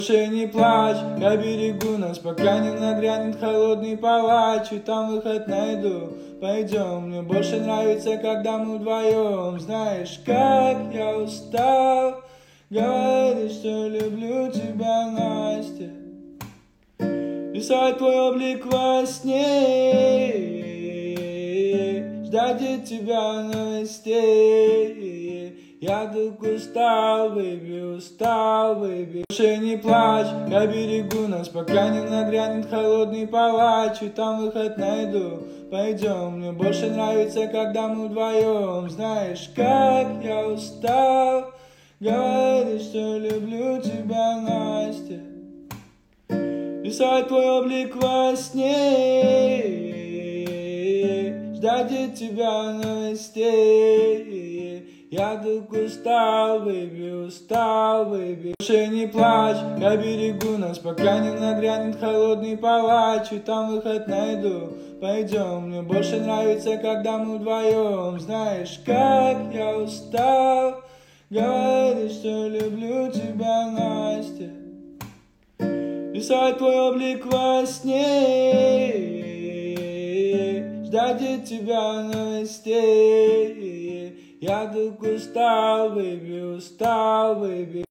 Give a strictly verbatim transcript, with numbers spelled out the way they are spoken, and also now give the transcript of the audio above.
Больше не плачь, я берегу нас, пока не нагрянет холодный палач. И там выход найду, пойдем. Мне больше нравится, когда мы вдвоем. Знаешь, как я устал говорить, что люблю тебя, Настя. Рисовать твой облик во сне, ждать от тебя новостей. Я так устал, бэйби, устал, бэйби. Больше не плачь, я берегу нас, пока не нагрянет холодный палач. И там выход найду, пойдем. Мне больше нравится, когда мы вдвоем. Знаешь, как я устал говорить, что люблю тебя, Настя. Рисовать твой облик во сне, ждать от тебя новостей. Я так устал, бэйби, устал, бэйби. Больше не плачь, я берегу нас, пока не нагрянет холодный палач. И там выход найду, пойдем. Мне больше нравится, когда мы вдвоем. Знаешь, как я устал говорить, что люблю тебя, Настя. Рисовать твой облик во сне, ждать от тебя новостей. Я так устал, бэйби, устал, бэйби.